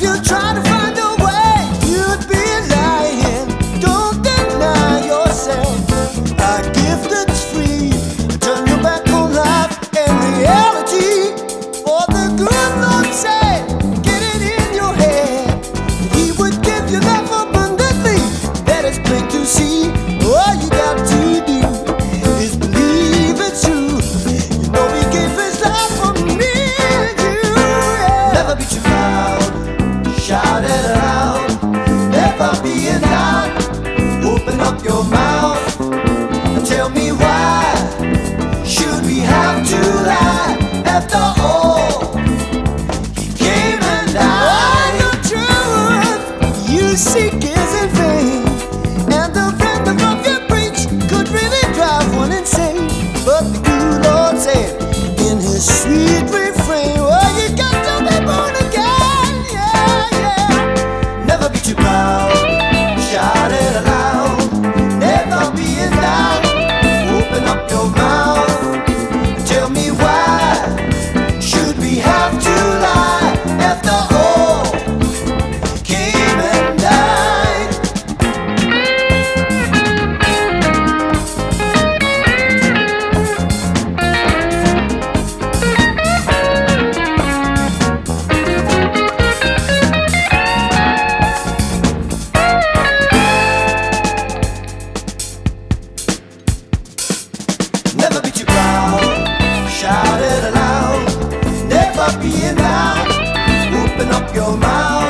you try to find a way, you'd be lying. Don't deny yourself a gift that's free. Turn your back on life and reality. For the good Lord said, get it in your head. He would give you love abundantly. That is plain to see. All you got to do is believe it's true. You know He gave His life for me and you. Yeah. Never be too loud. Shout it aloud. Never be in doubt. Open up your mouth and tell me why should we have to lie? After all, He came and died. Oh, the truth you seek is in vain, and the rhythm of your preach could really drive one insane. But the good Lord said in His sweet refrain, well, you got to be born again. Yeah, yeah. Never be too proud. Shout it aloud. Never be in doubt. Open up your mouth and tell me why should we have to lie? After all, came and died. Never be too proud. Shout it aloud. Never be in doubt. Open up your mouth.